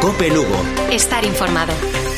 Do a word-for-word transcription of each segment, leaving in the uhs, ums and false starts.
COPE Lugo. Estar informado.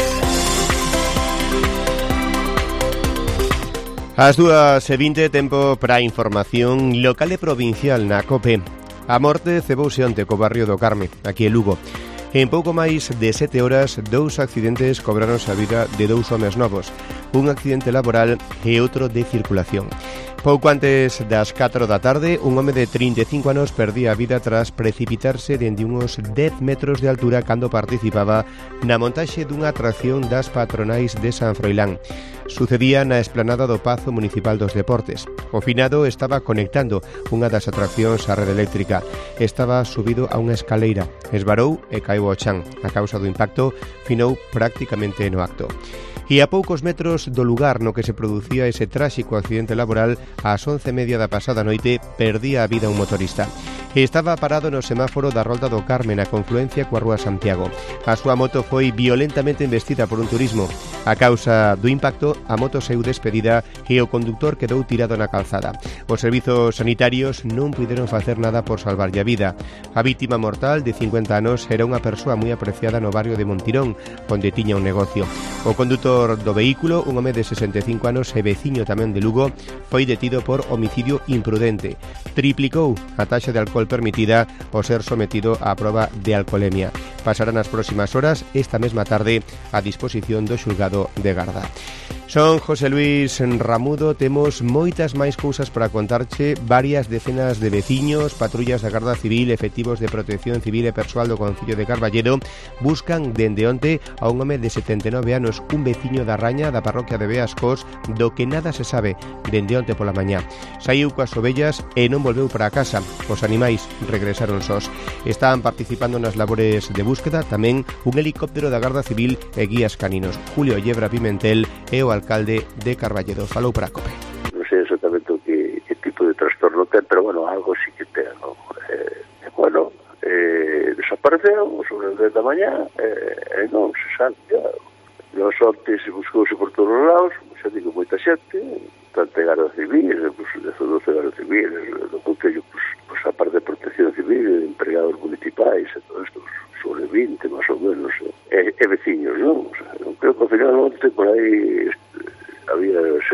As dúas e vinte, tempo para a información local e provincial na COPE. A morte cebouse onte co barrio do Carme, aquí en Lugo. En pouco máis de sete horas, dous accidentes cobraron a vida de dous homes novos, un accidente laboral e outro de circulación. Pouco antes das catro da tarde, un home de trinta e cinco anos perdía a vida tras precipitarse dende uns dez metros de altura cando participaba na montaxe dunha atracción das patronais de San Froilán. Sucedía na esplanada do Pazo Municipal dos Deportes. O finado estaba conectando unha das atraccións á rede eléctrica. Estaba subido a unha escaleira, esvarou e caeu ao chan. A causa do impacto, finou prácticamente no acto. E a poucos metros do lugar no que se producía ese tráxico accidente laboral, ás once e media da pasada noite, perdía a vida un motorista. Estaba parado no semáforo da Rolda do Carme, na confluencia coa Rúa Santiago. A súa moto foi violentamente embestida por un turismo. A causa do impacto, a moto saiu despedida e o conductor quedou tirado na calzada. Os servizos sanitarios non puideron facer nada por salvarlle a vida. A vítima mortal, de cincuenta anos, era unha persoa moi apreciada no barrio de Montirón, onde tiña un negocio. O condutor do vehículo, un home de sesenta e cinco anos e veciño tamén de Lugo, foi detido por homicidio imprudente. Triplicou a taxa de alcohol permitida ao ser sometido á proba de alcoholemia. Pasarán as próximas horas, esta mesma tarde, a disposición do xulgado de Garda. Son José Luis Ramudo, temos moitas máis cousas para contarche, varias decenas de veciños, patrullas da Garda Civil, efectivos de protección civil e persoal do Concello de Carballedo buscan dende onte a un home de setenta e nove anos, un veciño da Raña da parroquia de Beascos, do que nada se sabe dende onte pola mañá. Saiu coas ovellas e non volveu para a casa. Os animais regresaron sós. Están participando nas labores de búsqueda tamén un helicóptero da Garda Civil e guías caninos. Julio Yebra Pimentel e o alcalde de Carballedo falou para a COPE. Non sei exactamente o que, que tipo de trastorno ten, pero bueno, algo sí que ten, ¿no? Eh, bueno, eh, desapareceu sobre as dez da mañá e eh, non se sabe ya. Nos ontes buscouse por todos os lados, xa digo, moita xente, tanto Garda Civil, pues, de doce Garda Civil, do Concello, pues, pues, a parte de protección civil, empregados municipais, e todo isto, sobre vinte, máis ou menos, e, e veciños, non? O sea, non creo que ao final onte por aí había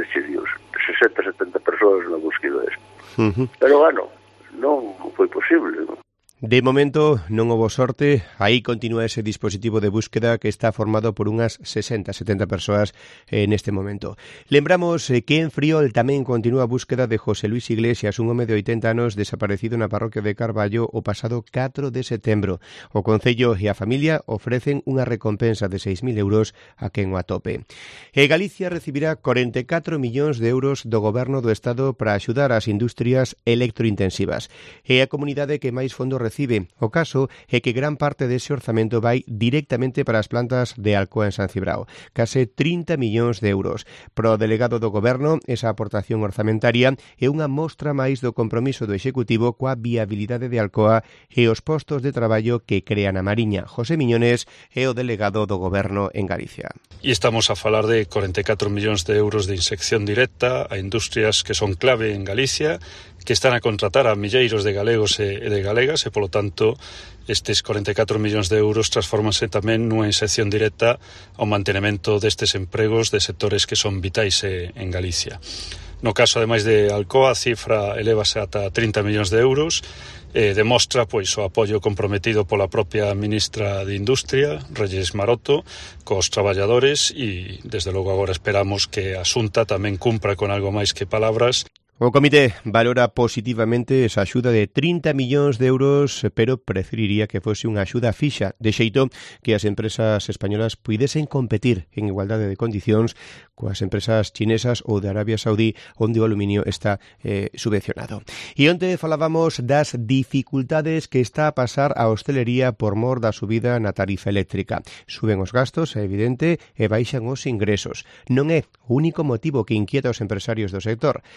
sesenta, setenta persoas na búsqueda desta. Uh-huh. Pero, bueno, non foi posible, non? De momento non houbo sorte, aí continúa ese dispositivo de búsqueda que está formado por unhas sesenta, setenta persoas en este momento. Lembramos que en Friol tamén continúa a búsqueda de José Luis Iglesias, un home de oitenta anos desaparecido na parroquia de Carballo o pasado catro de setembro. O Concello e a familia ofrecen unha recompensa de seis mil euros a quen o atope. E Galicia recibirá corenta e catro millóns de euros do Goberno do Estado para axudar as industrias electrointensivas. É a comunidade que máis fondos recibe. O caso é que gran parte dese orzamento vai directamente para as plantas de Alcoa en San Cibrao, case trinta millóns de euros. Pro delegado do Goberno, esa aportación orzamentaria é unha mostra máis do compromiso do Executivo coa viabilidade de Alcoa e os postos de traballo que crean a Mariña. José Miñones é o delegado do Goberno en Galicia. E estamos a falar de corenta e catro millóns de euros de insección directa a industrias que son clave en Galicia, que están a contratar a milleiros de galegos e de galegas e, polo tanto, estes corenta e catro millóns de euros transformanse tamén nunha inserción directa ao mantenimento destes empregos de sectores que son vitais en Galicia. No caso, ademais de Alcoa, a cifra elevase ata trinta millóns de euros, e demostra pois o apoio comprometido pola propia ministra de Industria, Reyes Maroto, cos traballadores e, desde logo, agora esperamos que a Xunta tamén cumpra con algo máis que palabras. O comité valora positivamente esa axuda de trinta millóns de euros, pero preferiría que fose unha axuda fixa, de xeito que as empresas españolas puidesen competir en igualdade de condicións coas empresas chinesas ou de Arabia Saudí, onde o aluminio está eh, subvencionado. E onte falábamos das dificultades que está a pasar a hostelería por mor da subida na tarifa eléctrica. Suben os gastos, é evidente, e baixan os ingresos. Non é o único motivo que inquieta os empresarios do sector, e é que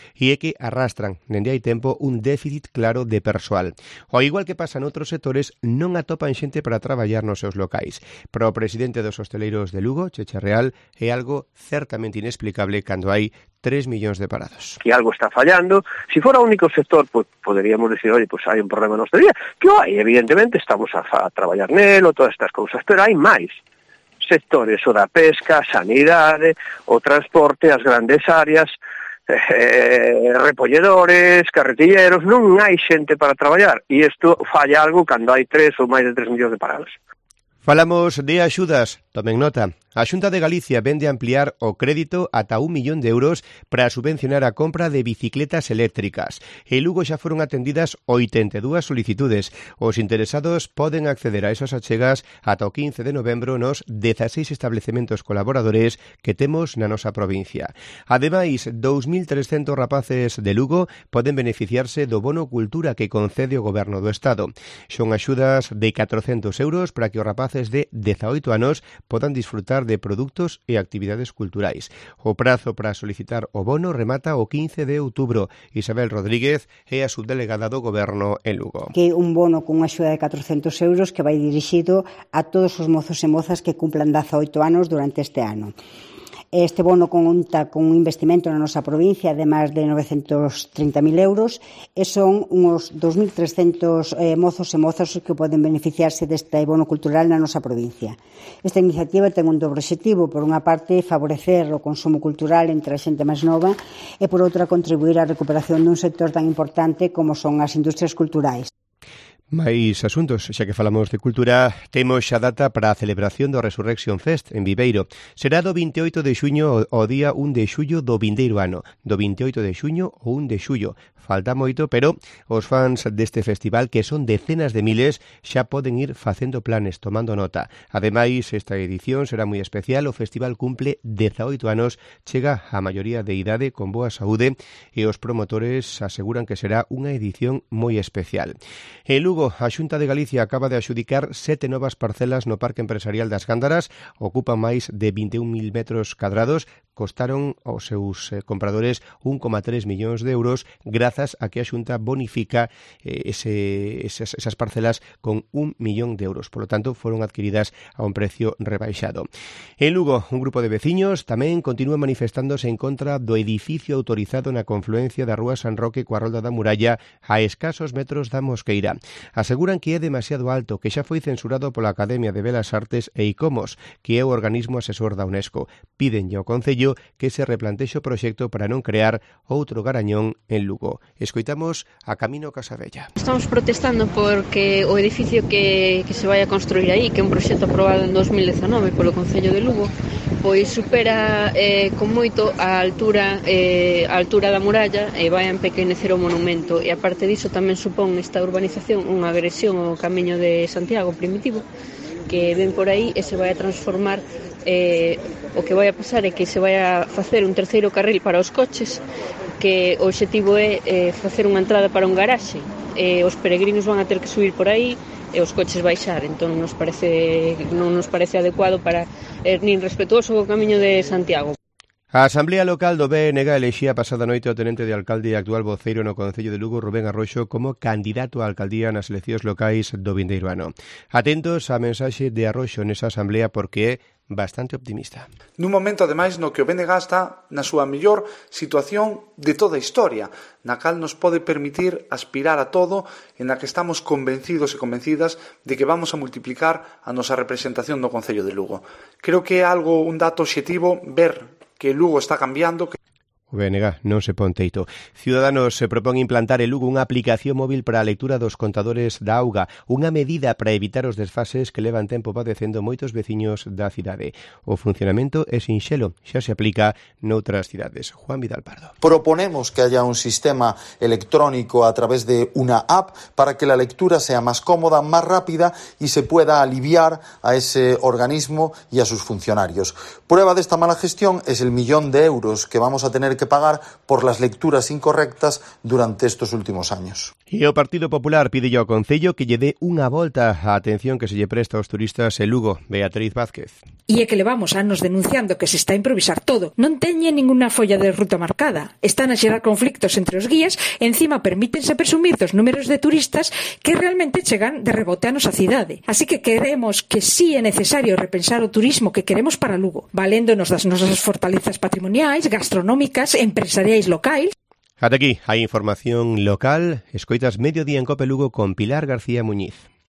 que arrastran, dende hai tempo, un déficit claro de persoal. Ao igual que pasa noutros sectores, non atopan xente para traballar nos seus locais. Para o presidente dos hosteleiros de Lugo, Checha Real, é algo certamente inexplicable cando hai tres millóns de parados. Que algo está fallando. Si fora o único sector, pues, poderíamos decir, oye, pues hai un problema na hostelería, que hai, evidentemente, estamos a, a traballar nelo, todas estas cousas, pero hai máis sectores, o da pesca, a sanidade, o transporte, as grandes áreas, eh, repolledores, carretilleros, non hai xente para traballar, e isto falla algo cando hai tres ou máis de tres millóns de parados. Falamos de axudas, tomen nota. A Xunta de Galicia vende ampliar o crédito ata un millón de euros para subvencionar a compra de bicicletas eléctricas. En Lugo xa foron atendidas oitenta e dúas solicitudes. Os interesados poden acceder a esas achegas ata o quince de novembro nos dezaseis establecementos colaboradores que temos na nosa provincia. Ademais, dous mil trescentos rapaces de Lugo poden beneficiarse do bono cultura que concede o Goberno do Estado. Son axudas de catrocentos euros para que os rapaces de dezaoito anos podan disfrutar de produtos e actividades culturais. O prazo para solicitar o bono remata o quince de outubro. Isabel Rodríguez é a subdelegada do Goberno en Lugo. Que un bono con unha axuda de catrocentos euros que vai dirixido a todos os mozos e mozas que cumplan dezaoito anos durante este ano. Este bono conta con un investimento na nosa provincia de máis de novecentos trinta mil euros e son uns dous mil trescentos eh, mozos e mozas que poden beneficiarse deste bono cultural na nosa provincia. Esta iniciativa ten un dobre obxectivo, por unha parte favorecer o consumo cultural entre a xente máis nova e por outra contribuir á recuperación dun sector tan importante como son as industrias culturais. Mais asuntos, xa que falamos de cultura, temos xa data para a celebración do Resurrection Fest en Viveiro. Será do vinte e oito de xuño ao día un de xullo do vindeiro ano, do vinte e oito de xuño ao un de xullo. Falta moito, pero os fans deste festival, que son decenas de miles, xa poden ir facendo planes, tomando nota. Ademais, esta edición será moi especial. O festival cumple dezaoito anos, chega a maioría de idade con boa saúde e os promotores aseguran que será unha edición moi especial. En Lugo, a Xunta de Galicia acaba de adxudicar sete novas parcelas no Parque Empresarial das Gándaras, ocupan máis de vinte e un mil metros cadrados, costaron aos seus eh, compradores un coma tres millóns de euros grazas a que a Xunta bonifica eh, ese, esas, esas parcelas con un millón de euros. Por lo tanto, foron adquiridas a un precio rebaixado. En Lugo, un grupo de veciños tamén continúa manifestándose en contra do edificio autorizado na confluencia da Rúa San Roque coa Rolda da Muralla a escasos metros da Mosqueira. Aseguran que é demasiado alto, que xa foi censurado pola Academia de Belas Artes e ICOMOS, que é o organismo asesor da UNESCO. Pídenlle ao Concello que se replantexe o proxecto para non crear outro garañón en Lugo. Escoitamos a Camino Casabella. Estamos protestando porque o edificio que, que se vai a construir aí, que é un proxecto aprobado en dos mil dezanove polo Concello de Lugo, pois supera eh, con moito a altura eh, a altura da muralla e vai a empequenecer o monumento, e aparte diso tamén supón esta urbanización unha agresión ao camiño de Santiago primitivo que ven por aí e se vai a transformar. Eh, o que vai a pasar é que se vai a facer un terceiro carril para os coches, que o obxectivo é eh, facer unha entrada para un garaxe, e os peregrinos van a ter que subir por aí e os coches baixar. Entón nos parece, non nos parece adecuado para eh, nin respetuoso o camiño de Santiago. A Asamblea Local do B N G elexía pasada noite o tenente de alcalde e actual voceiro no Concello de Lugo, Rubén Arroxo, como candidato á alcaldía nas eleccións locais do vindeiro ano. Atentos á mensaxe de Arroxo nesa asamblea porque é bastante optimista. Nun momento, ademais, no que o B N G está na súa mellor situación de toda a historia, na cal nos pode permitir aspirar a todo, en na que estamos convencidos e convencidas de que vamos a multiplicar a nosa representación no Concello de Lugo. Creo que é algo, un dato obxectivo, ver que Lugo está cambiando. Que... O B N G non se pon teito. Ciudadanos se propón implantar en Lugo unha aplicación móvil para a lectura dos contadores da auga, unha medida para evitar os desfases que levan tempo padecendo moitos veciños da cidade. O funcionamento é sinxelo, xa se aplica noutras cidades. Juan Vidal Pardo. Proponemos que haya un sistema electrónico a través de una app para que la lectura sea más cómoda, más rápida y se pueda aliviar a ese organismo y a sus funcionarios. Prueba de esta mala gestión es el millón de euros que vamos a tener que pagar por las lecturas incorrectas durante estos últimos años. E o Partido Popular pide ao Concello que lle dé unha volta a atención que se lle presta aos turistas en Lugo. Beatriz Vázquez. E é que levamos anos denunciando que se está a improvisar todo. Non teñen ninguna folla de ruta marcada. Están a xerar conflictos entre os guías e encima permítense presumir dos números de turistas que realmente chegan de rebote a nosa cidade. Así que queremos que sí é necesario repensar o turismo que queremos para Lugo, valéndonos das nosas fortalezas patrimoniais, gastronómicas, empresariais locais. Ata aquí a información local. Escoitas Mediodía en Cope Lugo con Pilar García Muñiz.